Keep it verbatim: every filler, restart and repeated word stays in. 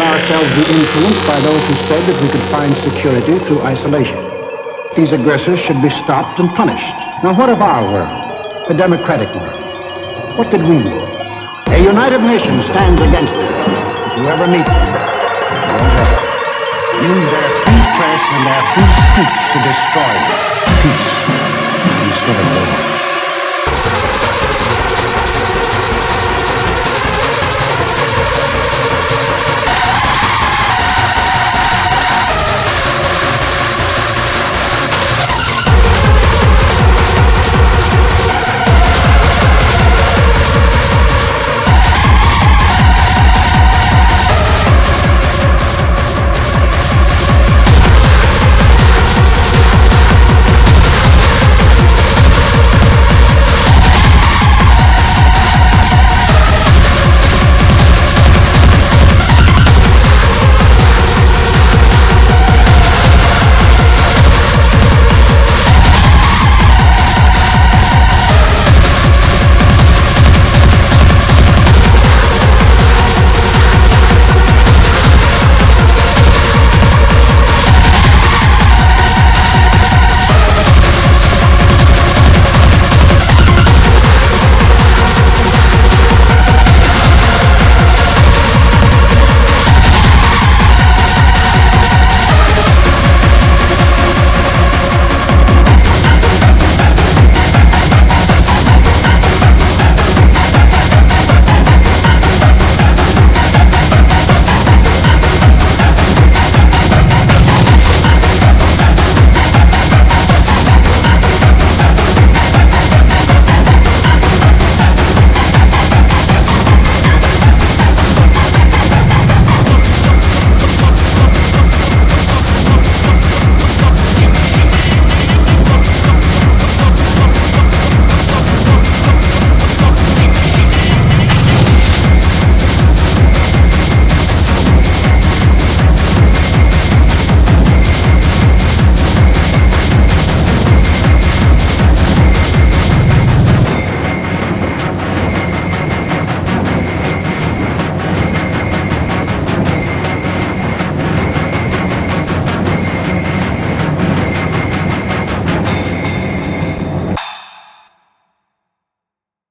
ourselves be influenced by those who said that we could find security through isolation. These aggressors should be stopped and punished. Now what of our world, the democratic world? What did we do? A united nation stands against them. If you ever meet them, go ahead. Use their free press and their free speech to destroy them. Peace instead of war.